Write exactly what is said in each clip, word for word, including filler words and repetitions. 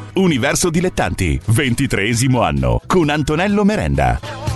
Universo Dilettanti, ventitreesimo anno, con Antonello Merenda.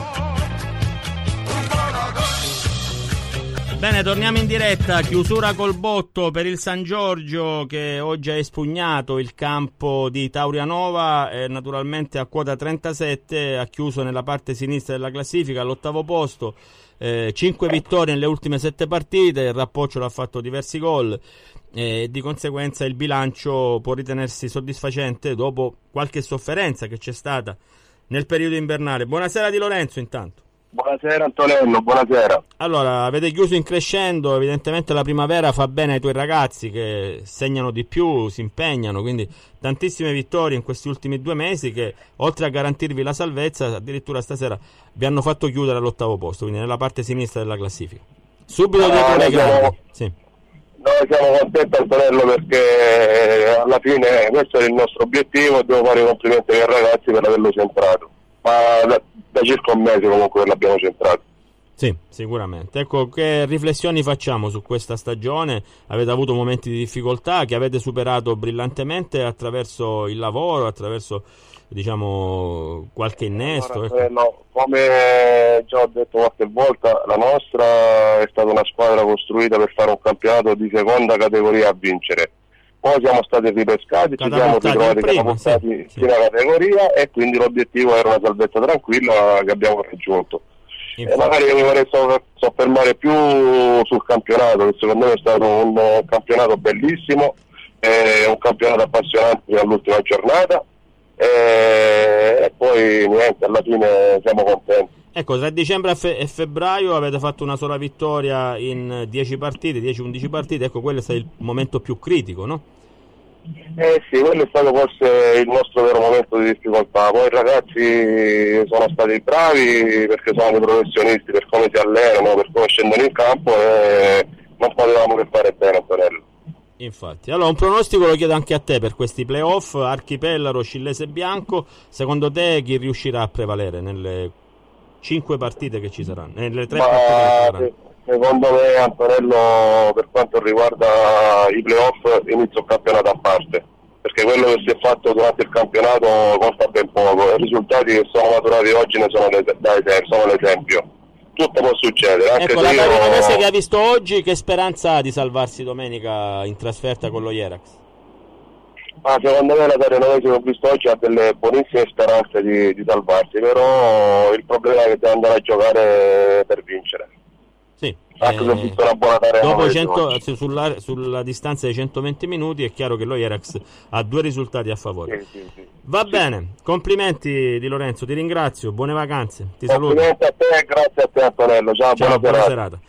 Bene, torniamo in diretta. Chiusura col botto per il San Giorgio, che oggi ha espugnato il campo di Taurianova e naturalmente a quota trentasette ha chiuso nella parte sinistra della classifica all'ottavo posto. Eh, cinque vittorie nelle ultime sette partite, il Rappocciolo ha fatto diversi gol e di conseguenza il bilancio può ritenersi soddisfacente dopo qualche sofferenza che c'è stata nel periodo invernale. Buonasera Di Lorenzo intanto. Buonasera Antonello, buonasera. Allora, avete chiuso in crescendo, evidentemente la primavera fa bene ai tuoi ragazzi che segnano di più, si impegnano, quindi tantissime vittorie in questi ultimi due mesi che oltre a garantirvi la salvezza addirittura stasera vi hanno fatto chiudere all'ottavo posto, quindi nella parte sinistra della classifica. Subito dietro le grandi. Sì. Noi siamo contenti Antonello perché alla fine questo è il nostro obiettivo e devo fare i complimenti ai ragazzi per averlo centrato. Ma da, da circa un mese comunque l'abbiamo centrato. Sì, sicuramente. Ecco, che riflessioni facciamo su questa stagione? Avete avuto momenti di difficoltà che avete superato brillantemente attraverso il lavoro, attraverso diciamo qualche innesto? Allora, ecco. no, come già ho detto qualche volta, la nostra è stata una squadra costruita per fare un campionato di seconda categoria a vincere. Poi siamo stati ripescati, ci siamo ritrovati catapultati in sì, prima categoria e quindi l'obiettivo era una salvezza tranquilla che abbiamo raggiunto. E magari io mi vorrei soffermare più sul campionato, che secondo me è stato un campionato bellissimo, eh, un campionato appassionante fino all'ultima giornata e, e poi niente, alla fine siamo contenti. Ecco, tra dicembre e, fe- e febbraio avete fatto una sola vittoria in dieci partite, dieci undici partite, ecco quello è stato il momento più critico, no? Eh sì, quello è stato forse il nostro vero momento di difficoltà. Poi i ragazzi sono stati bravi perché sono dei professionisti, per come si allenano, per come scendono in campo e non potevamo che fare bene, Antonello. Infatti, allora un pronostico lo chiedo anche a te per questi playoff, Archipellaro, Scillese Bianco, secondo te chi riuscirà a prevalere nelle cinque partite che ci saranno, nelle tre Ma partite che ci saranno? Secondo me Antonello, per quanto riguarda i playoff, inizia un campionato a parte, perché quello che si è fatto durante il campionato conta ben poco, i risultati che sono maturati oggi ne sono, le, sono l'esempio. Tutto può succedere, anche ecco, se la Taurianova io... che ha visto oggi, che speranza ha di salvarsi domenica in trasferta con lo Ierax? Ma secondo me la Taurianova che ho visto oggi ha delle buonissime speranze di, di salvarsi, però il problema è che deve andare a giocare per vincere. Sì, anche eh, se visto una buona tarea dopo cento, sulla, sulla distanza di centoventi minuti è chiaro che lo Ierax ha due risultati a favore. Sì, sì, sì. Va sì. bene, complimenti Di Lorenzo, ti ringrazio, buone vacanze, ti complimenti saluto. a te e grazie a te Antonello, ciao, Ciao, buona, buona serata. serata.